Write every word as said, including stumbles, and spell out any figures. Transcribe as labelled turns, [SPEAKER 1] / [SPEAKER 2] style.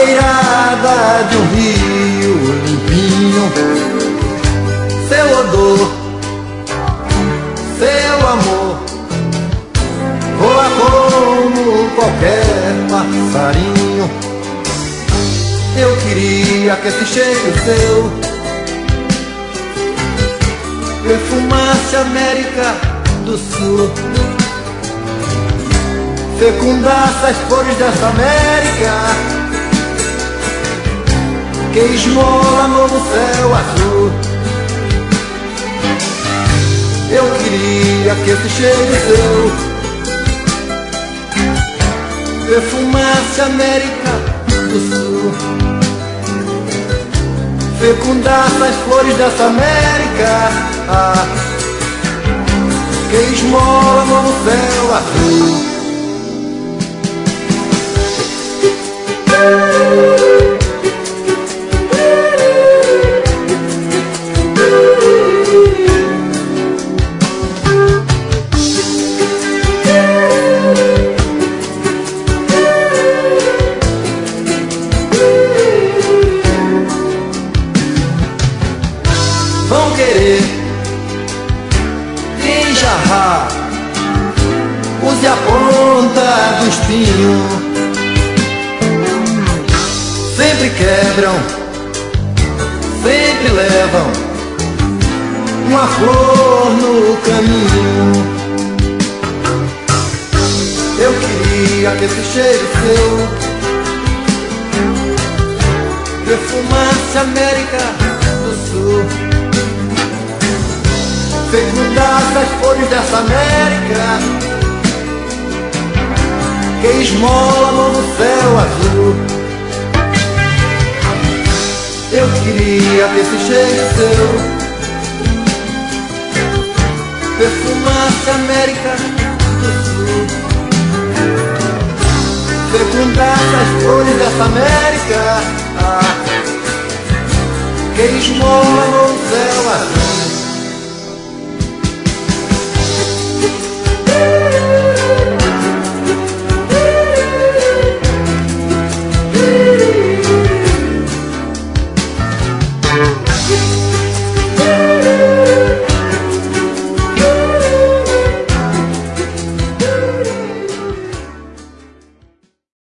[SPEAKER 1] beirada de um rio limpinho, seu odor, seu amor voa como qualquer passarinho. Eu queria que esse cheiro seu perfumasse a América do Sul, fecundasse as flores dessa América que esmola no céu azul. Eu queria que esse cheiro seu perfumasse a América do Sul, fecundasse as flores dessa América ah, que esmola no céu azul. Vão querer enjarrar, use a ponta do espinho, sempre quebram, sempre levam uma flor no caminho. Eu queria que esse cheiro seu perfumasse a América do Sul, fecundasse as flores dessa América que esmolam no céu azul. Eu queria que esse cheiro seu perfumasse a América do Sul, fecundasse as flores dessa América ah, que esmolam no céu azul.
[SPEAKER 2] We'll be right back.